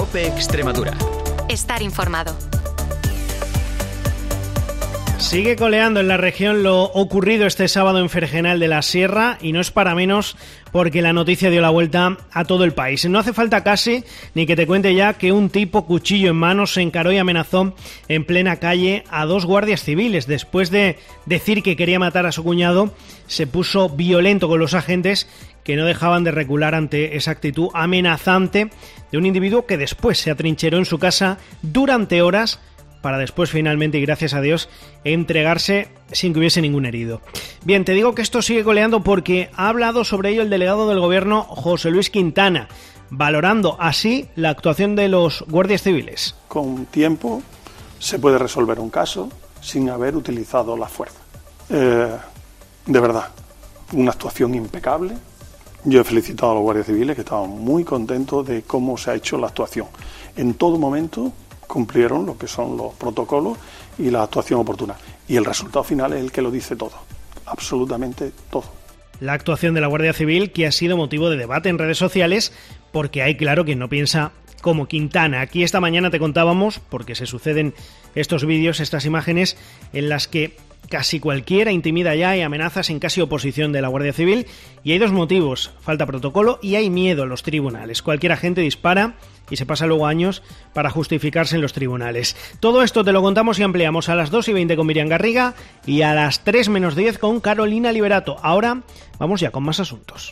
COPE Extremadura. Estar informado. Sigue coleando en la región lo ocurrido este sábado en Fergenal de la Sierra y no es para menos porque la noticia dio la vuelta a todo el país. No hace falta casi ni que te cuente ya que un tipo cuchillo en mano se encaró y amenazó en plena calle a 2 guardias civiles. Después de decir que quería matar a su cuñado, se puso violento con los agentes que no dejaban de recular ante esa actitud amenazante de un individuo que después se atrincheró en su casa durante horas para después finalmente, y gracias a Dios, entregarse sin que hubiese ningún herido. Bien, te digo que esto sigue coleando porque ha hablado sobre ello el delegado del gobierno, José Luis Quintana, valorando así la actuación de los guardias civiles. Con tiempo se puede resolver un caso sin haber utilizado la fuerza. De verdad, una actuación impecable. Yo he felicitado a los guardias civiles que estaban muy contentos de cómo se ha hecho la actuación. En todo momento cumplieron lo que son los protocolos y la actuación oportuna. Y el resultado final es el que lo dice todo, absolutamente todo. La actuación de la Guardia Civil que ha sido motivo de debate en redes sociales porque hay claro quien no piensa como Quintana. Aquí esta mañana te contábamos, porque se suceden estos vídeos, estas imágenes en las que casi cualquiera intimida ya y amenazas en casi oposición de la Guardia Civil, y hay 2 motivos: falta protocolo y hay miedo en los tribunales. Cualquier agente dispara y se pasa luego años para justificarse en los tribunales. Todo esto te lo contamos y ampliamos a las 2:20 con Miriam Garriga y a las 3 menos 10 con Carolina Liberato. Ahora vamos ya con más asuntos.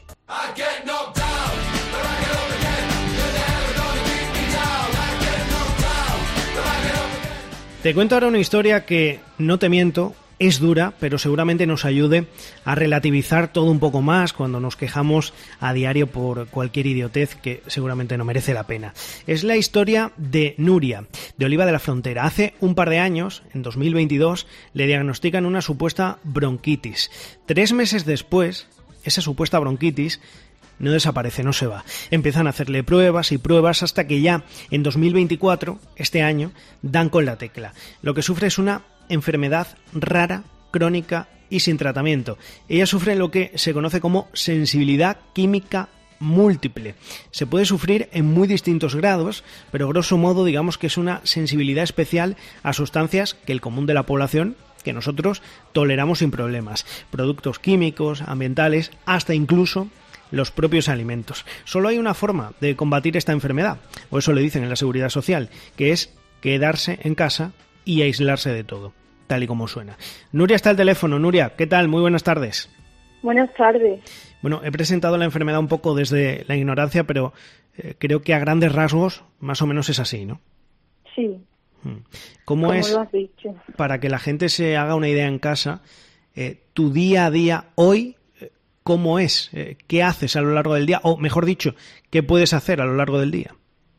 Te cuento ahora una historia que, no te miento, es dura, pero seguramente nos ayude a relativizar todo un poco más cuando nos quejamos a diario por cualquier idiotez que seguramente no merece la pena. Es la historia de Nuria, de Oliva de la Frontera. Hace un par de años, en 2022, le diagnostican una supuesta bronquitis. 3 meses después, esa supuesta bronquitis no desaparece, no se va. Empiezan a hacerle pruebas y pruebas hasta que ya en 2024, este año, dan con la tecla. Lo que sufre es una enfermedad rara, crónica y sin tratamiento. Ella sufre lo que se conoce como sensibilidad química múltiple. Se puede sufrir en muy distintos grados, pero grosso modo digamos que es una sensibilidad especial a sustancias que el común de la población, que nosotros, toleramos sin problemas. Productos químicos, ambientales, hasta incluso los propios alimentos. Solo hay una forma de combatir esta enfermedad, o eso le dicen en la Seguridad Social, que es quedarse en casa y aislarse de todo, tal y como suena. Nuria está al teléfono. Nuria, ¿qué tal? Muy buenas tardes. Buenas tardes. Bueno, he presentado la enfermedad un poco desde la ignorancia, pero creo que a grandes rasgos más o menos es así, ¿no? Sí. ¿Cómo es, lo has dicho? Para que la gente se haga una idea en casa, tu día a día hoy, ¿cómo es? ¿Qué haces a lo largo del día? O, mejor dicho, ¿qué puedes hacer a lo largo del día?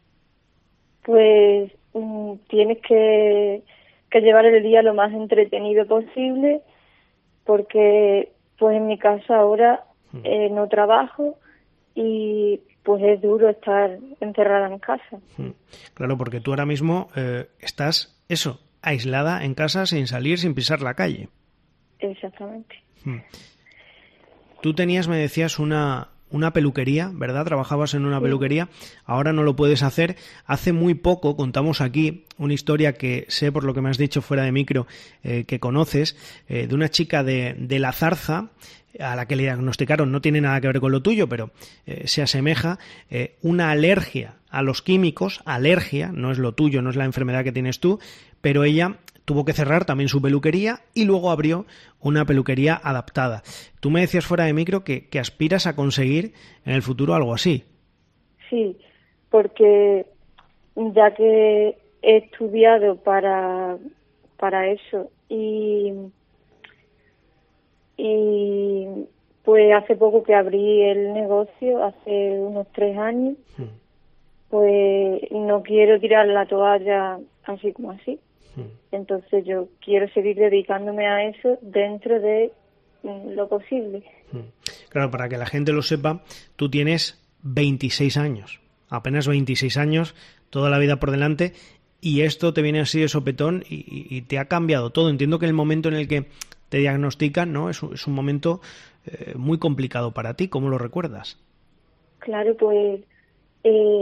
Pues tienes que llevar el día lo más entretenido posible, porque pues en mi casa ahora no trabajo y pues es duro estar encerrada en casa. Claro, porque tú ahora mismo estás, aislada en casa sin salir, sin pisar la calle. Exactamente. Tú tenías, me decías, una peluquería, ¿verdad? Trabajabas en una peluquería, ahora no lo puedes hacer. Hace muy poco contamos aquí una historia que sé, por lo que me has dicho fuera de micro, que conoces, de una chica de La Zarza, a la que le diagnosticaron, no tiene nada que ver con lo tuyo, pero se asemeja, una alergia a los químicos, alergia, no es lo tuyo, no es la enfermedad que tienes tú, pero ella tuvo que cerrar también su peluquería y luego abrió una peluquería adaptada. Tú me decías fuera de micro que aspiras a conseguir en el futuro algo así. Sí, porque ya que he estudiado para eso y pues hace poco que abrí el negocio, hace unos 3 años, pues no quiero tirar la toalla así como así. Entonces yo quiero seguir dedicándome a eso dentro de lo posible. Claro, para que la gente lo sepa, tú tienes 26 años, apenas 26 años, toda la vida por delante, y esto te viene así de sopetón y te ha cambiado todo. Entiendo que el momento en el que te diagnostican, ¿no? Es un momento muy complicado para ti. ¿Cómo lo recuerdas? Claro, pues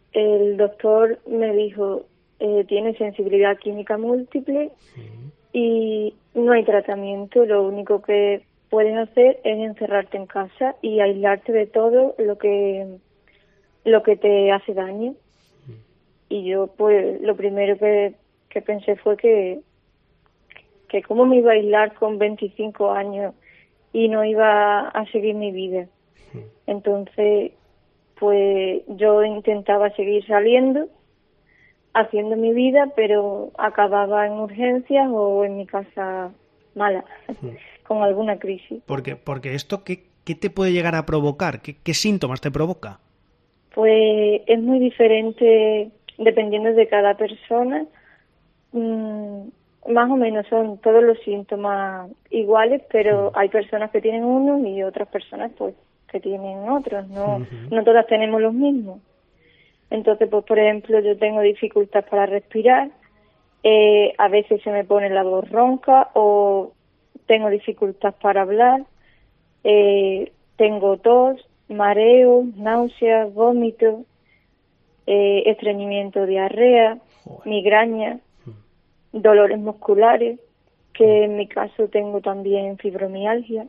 el doctor me dijo, tiene sensibilidad química múltiple y no hay tratamiento, lo único que puedes hacer es encerrarte en casa y aislarte de todo lo que te hace daño. Y yo, pues, lo primero que pensé fue que cómo me iba a aislar con 25 años y no iba a seguir mi vida. Entonces, pues, yo intentaba seguir saliendo, haciendo mi vida, pero acababa en urgencias o en mi casa mala, con alguna crisis. Porque esto, ¿qué te puede llegar a provocar? ¿Qué síntomas te provoca? Pues es muy diferente dependiendo de cada persona. Más o menos son todos los síntomas iguales, pero hay personas que tienen unos y otras personas pues que tienen otros. No todas tenemos los mismos. Entonces, pues por ejemplo, yo tengo dificultad para respirar, a veces se me pone la voz ronca o tengo dificultad para hablar, tengo tos, mareo, náuseas, vómitos, estreñimiento, diarrea, migraña, dolores musculares, que en mi caso tengo también fibromialgia.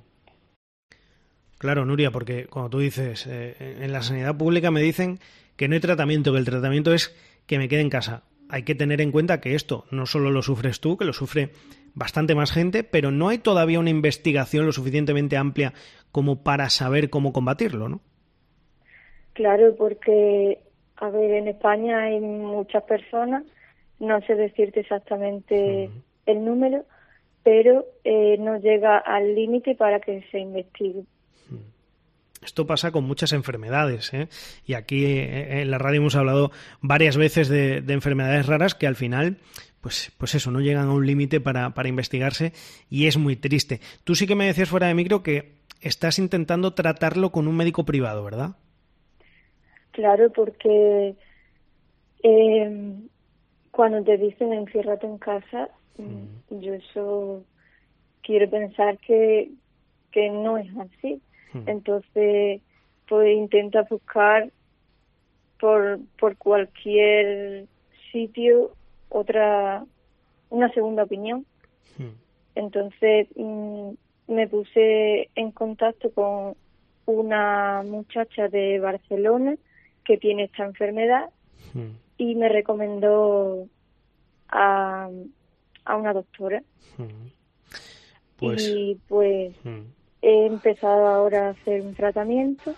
Claro, Nuria, porque cuando tú dices, en la sanidad pública me dicen que no hay tratamiento, que el tratamiento es que me quede en casa. Hay que tener en cuenta que esto no solo lo sufres tú, que lo sufre bastante más gente, pero no hay todavía una investigación lo suficientemente amplia como para saber cómo combatirlo, ¿no? Claro, porque, a ver, en España hay muchas personas, no sé decirte exactamente el número, pero no llega al límite para que se investigue. Esto pasa con muchas enfermedades, ¿eh? Y aquí en la radio hemos hablado varias veces de enfermedades raras que al final, pues eso, no llegan a un límite para investigarse y es muy triste. Tú sí que me decías fuera de micro que estás intentando tratarlo con un médico privado, ¿verdad? Claro, porque cuando te dicen enciérrate en casa, yo eso quiero pensar que no es así. Entonces, pues intenta buscar por cualquier sitio una segunda opinión. Entonces, me puse en contacto con una muchacha de Barcelona que tiene esta enfermedad y me recomendó a una doctora. Y pues he empezado ahora a hacer un tratamiento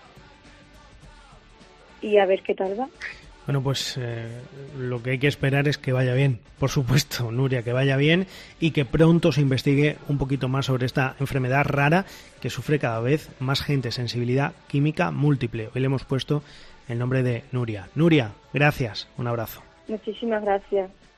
y a ver qué tal va. Bueno, pues lo que hay que esperar es que vaya bien, por supuesto, Nuria, que vaya bien y que pronto se investigue un poquito más sobre esta enfermedad rara que sufre cada vez más gente, sensibilidad química múltiple. Hoy le hemos puesto el nombre de Nuria. Nuria, gracias, un abrazo. Muchísimas gracias.